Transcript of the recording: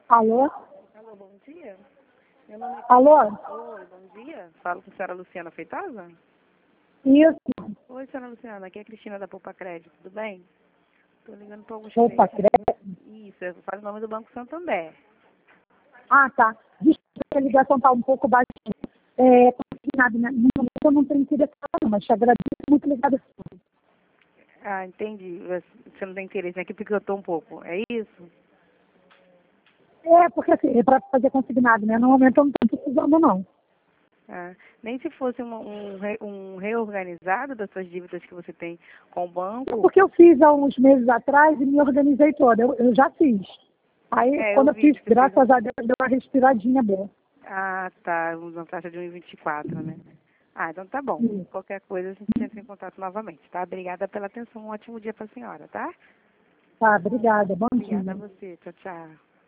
Alô? Alô, bom dia. Meu nome é... Alô? Oi, bom dia. Falo com a senhora Luciana Feitosa? Isso. Oi, senhora Luciana. Aqui é a Cristina da Poupa Crédito. Tudo bem? Estou ligando para alguns Opa, clientes. crédito. Isso, eu falo o nome do Banco Santander. Ah, tá. Desculpa, a ligação está um pouco baixinha. Nada, né? No momento eu não tenho interesse, não, mas te agradeço muito ligado. Ah, entendi. Você não tem interesse, né? Que picotou um pouco. É isso? Porque assim, é para fazer consignado, né? No momento eu não estou precisando, não. Ah, nem se fosse um reorganizado das suas dívidas que você tem com o banco. Porque eu fiz há uns meses atrás e me organizei toda. Eu já fiz. Aí, É, eu quando eu vi fiz, que você fez. graças a Deus, deu uma respiradinha boa. Ah, tá. Uma taxa de 1,24, né? Ah, então tá bom. Isso. Qualquer coisa a gente entra em contato novamente, tá? Obrigada pela atenção. Um ótimo dia para a senhora, tá? Tá, obrigada. Bom Obrigada a dia. você. Tchau, tchau.